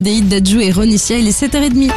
Déïd Dadjou et Ronissia, il est 7h30.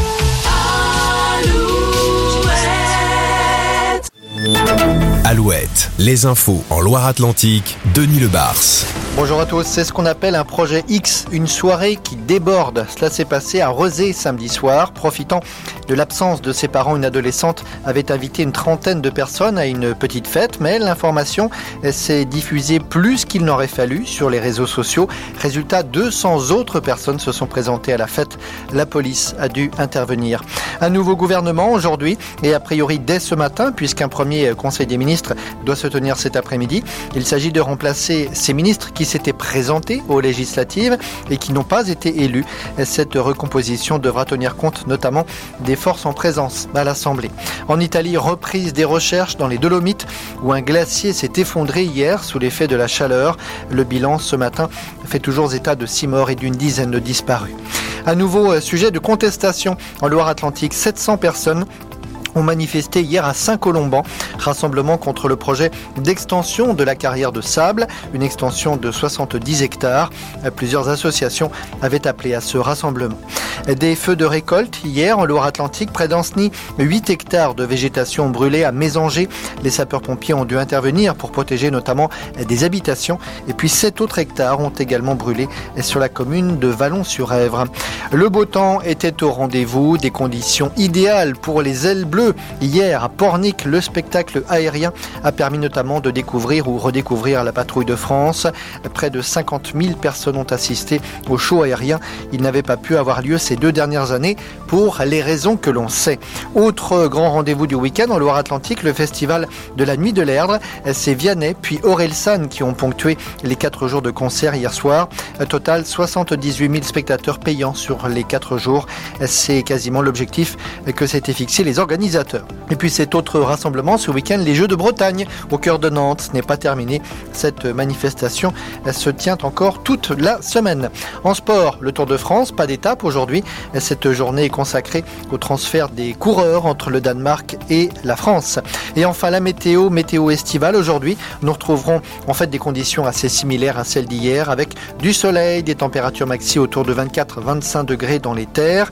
Alouette, les infos en Loire-Atlantique, Denis Lebars. Bonjour à tous, c'est ce qu'on appelle un projet X, une soirée qui déborde. Cela s'est passé à Rezé samedi soir. Profitant de l'absence de ses parents, une adolescente avait invité une trentaine de personnes à une petite fête, mais l'information s'est diffusée plus qu'il n'aurait fallu sur les réseaux sociaux. Résultat, 200 autres personnes se sont présentées à la fête. La police a dû intervenir. Un nouveau gouvernement aujourd'hui et a priori dès ce matin, puisqu'un premier conseil des ministres doit se tenir cet après-midi. Il s'agit de remplacer ces ministres qui s'étaient présentés aux législatives et qui n'ont pas été élus. Cette recomposition devra tenir compte notamment des forces en présence à l'Assemblée. En Italie, reprise des recherches dans les Dolomites où un glacier s'est effondré hier sous l'effet de la chaleur. Le bilan ce matin fait toujours état de 6 morts et d'une dizaine de disparus. Un nouveau sujet de contestation en Loire-Atlantique. 700 personnes ont manifesté hier à Saint-Colomban, rassemblement contre le projet d'extension de la carrière de sable, une extension de 70 hectares. Plusieurs associations avaient appelé à ce rassemblement. Des feux de récolte hier en Loire-Atlantique, près d'Ancenis, 8 hectares de végétation brûlée à Mésanger. Les sapeurs-pompiers ont dû intervenir pour protéger notamment des habitations. Et puis 7 autres hectares ont également brûlé sur la commune de Vallon-sur-Èvre. Le beau temps était au rendez-vous, des conditions idéales pour les ailes bleues. Hier, à Pornic, le spectacle aérien a permis notamment de découvrir ou redécouvrir la patrouille de France. Près de 50 000 personnes ont assisté au show aérien. Il n'avait pas pu avoir lieu ces 2 dernières années pour les raisons que l'on sait. Autre grand rendez-vous du week-end en Loire-Atlantique, le festival de la Nuit de l'Erdre. C'est Vianney puis Orelsan qui ont ponctué les 4 jours de concert hier soir. Total, 78 000 spectateurs payants sur les 4 jours. C'est quasiment l'objectif que s'étaient fixés les organisateurs. Et puis cet autre rassemblement ce week-end, les Jeux de Bretagne au cœur de Nantes. Ce n'est pas terminé. Cette manifestation se tient encore toute la semaine. En sport, le Tour de France, pas d'étape aujourd'hui. Cette journée est consacrée au transfert des coureurs entre le Danemark et la France. Et enfin la météo estivale aujourd'hui. Nous retrouverons en fait des conditions assez similaires à celles d'hier avec du soleil, des températures maxi autour de 24-25 degrés dans les terres,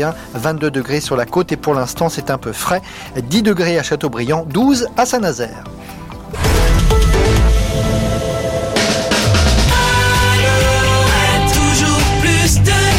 21-22 degrés sur la côte et pour l'instant c'est un peu frais, 10 degrés à Châteaubriand, 12 à Saint-Nazaire.